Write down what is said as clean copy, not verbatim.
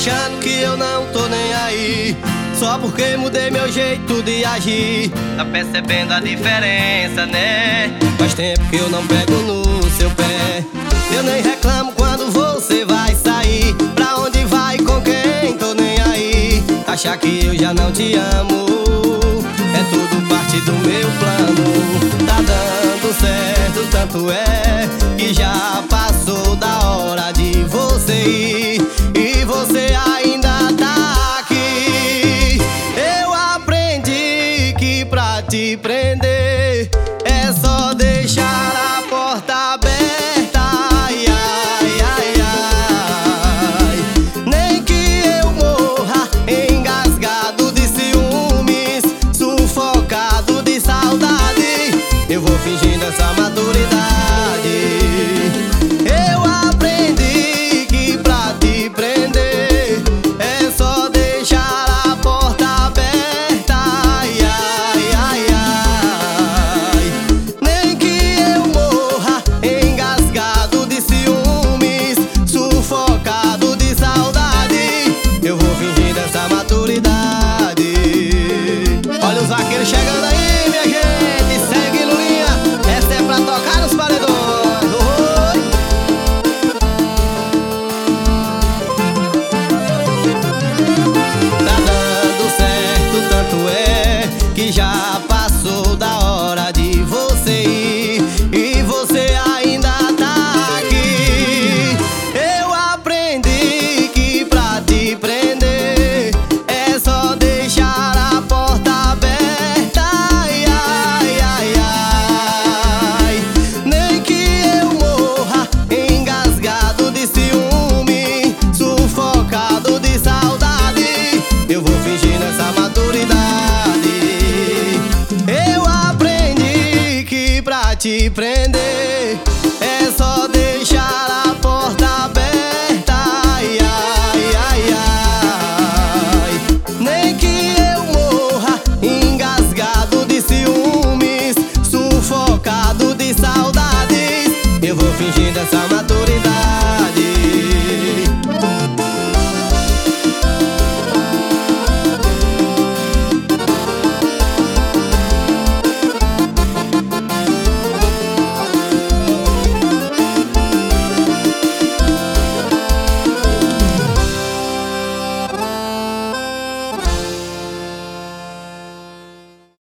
achando que eu não tô nem aí, só porque mudei meu jeito de agir. Tá percebendo a diferença, né? Faz tempo que eu não pego no seu pé. Eu nem reclamo quando você vai sair. Pra onde vai, com quem, tô nem aí. Achar que eu já não te amo é tudo parte do meu plano. Tá dando certo, tanto é que já passou da hora de você ir, e você ainda tá aqui. Eu aprendi que pra te prender é só deixar a porta aberta. Ai, ai, ai, ai. Nem que eu morra engasgado de ciúmes, sufocado de saudade, eu vou fingindo essa maturidade. Eu aprendi que pra te prender é só deixar a porta aberta. Ai, ai, ai, ai. Nem que eu morra engasgado de ciúmes, sufocado de saudade, eu vou fingindo essa maturidade. Olha os vaqueiros chegando aí, minha gente. Segue Luinha, essa é pra tocar nos paredões. Oi. Tá dando certo, tanto é que já passou da hora de você ir, e você ainda tá aqui. Eu aprendi que pra te prender é só deixar a porta aberta. Ai, ai, ai, ai. Nem que eu morra engasgado de ciúme, sufocado de saudade, eu vou fingir essa maturidade. Eu aprendi que pra te prender é só deixar